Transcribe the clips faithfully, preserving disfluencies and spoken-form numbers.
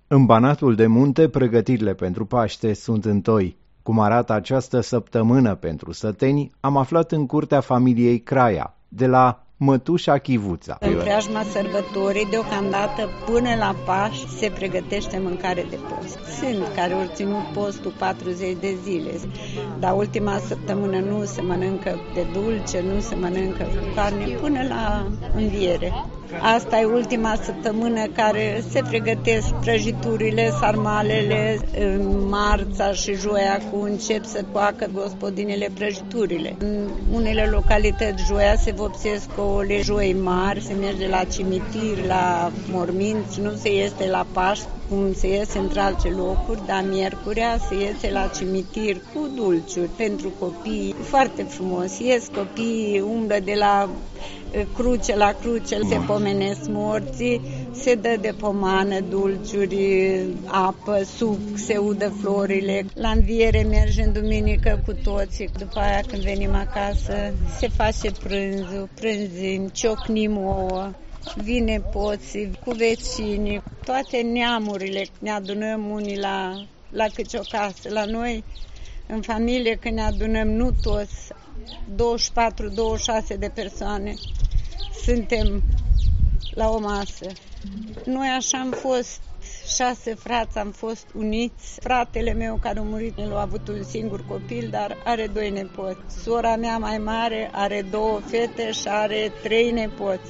În Banatul de Munte, pregătirile pentru Paște sunt întoi. Cum arată această săptămână pentru săteni, am aflat în curtea familiei Craia, de la Mătușa Chivuța. În preajma sărbătorii, deocamdată până la Paști, se pregătește mâncare de post. Sunt care au ținut postul patruzeci de zile, dar ultima săptămână nu se mănâncă de dulce, nu se mănâncă cu carne, până la înviere. Asta e ultima săptămână care se pregătesc prăjiturile, sarmalele, marța și joia cu încep să coacă gospodinele prăjiturile. În unele localități joia se vopsesc ouăle joi mari, se merge la cimitir, la morminți, nu se iese la Paști, cum se iese între alte locuri, dar miercurea se iese la cimitir cu dulciuri pentru copii. Foarte frumos, ies copiii, umblă de la cruce la cruce, se pomenesc morții, se dă de pomană, dulciuri, apă, suc, se udă florile. La înviere mergem duminică cu toții. După aia când venim acasă se face prânzul, prânzim, ciocnim ouă, vine poții cu vecinii, toate neamurile, ne adunăm unii la, la câte o casă. La noi, în familie, când ne adunăm, nu toți, douăzeci și patru douăzeci și șase de persoane, suntem la o masă. Noi așa am fost, șase frați, am fost uniți. Fratele meu care a murit, el a avut un singur copil, dar are doi nepoți. Sora mea mai mare are două fete și are trei nepoți.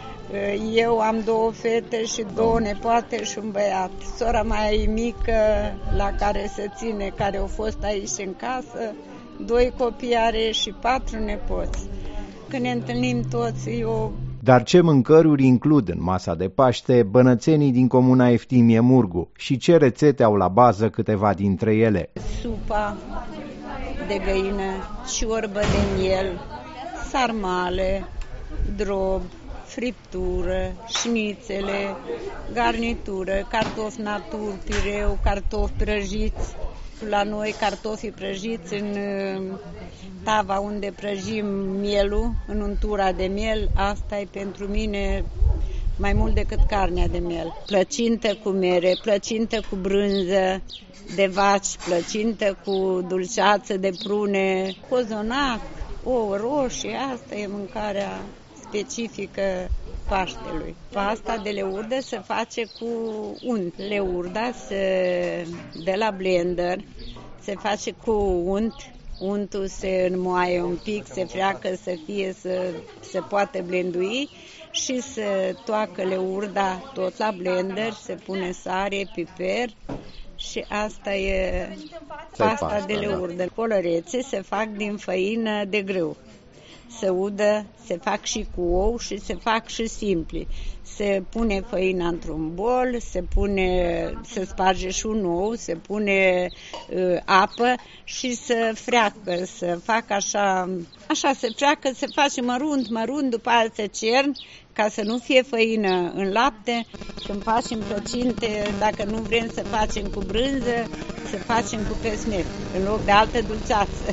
Eu am două fete și două nepoate și un băiat. Sora mai mică, la care se ține, care a fost aici în casă, doi copii are și patru nepoți. Când ne întâlnim toți, eu... Dar ce mâncăruri includ în masa de Paște bănățenii din comuna Eftimie Murgu și ce rețete au la bază câteva dintre ele? Supa de găină, ciorbă de miel, sarmale, drob, friptură, șnițele, garnitură, cartofi natur, pireu, cartofi prăjiți. La noi cartofii prăjiți în tava unde prăjim mielul, în untura de miel, asta e pentru mine mai mult decât carnea de miel. Plăcintă cu mere, plăcintă cu brânză de vaci, plăcintă cu dulceață de prune, cozonac, ouă roșii, asta e mâncarea specifică Paștelui. Pasta de leurdă se face cu unt. Leurda se, de la blender se face cu unt. Untul se înmoaie un pic, se freacă să fie, să se poate blendui și se toacă leurda tot la blender, se pune sare, piper și asta e pasta, pasta de leurdă. Da. Colărețe se fac din făină de grâu. Se udă, se fac și cu ou și se fac și simpli. Se pune făina într-un bol, se pune, se sparge și un ou, se pune uh, apă și se freacă, să facă așa, așa se freacă, se face mărunt, mărunt, după aia se cern, ca să nu fie făină în lapte. Când facem plăcinte, dacă nu vrem să facem cu brânză, să facem cu pesmet, în loc de altă dulceață.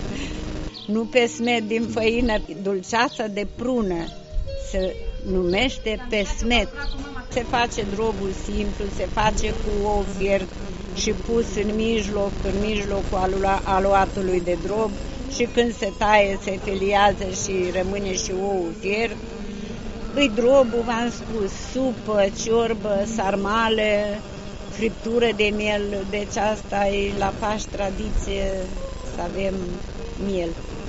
Nu pesmet din făină, dulceața de prună se numește pesmet. Se face drobul simplu, se face cu ou fiert și pus în mijloc, în mijlocul aluatului de drob și când se taie, se feliază și rămâne și ou fiert. Îi drobul, v-am spus, supă, ciorbă, sarmale, friptură de miel, deci asta e la Paști tradiție să avem miel.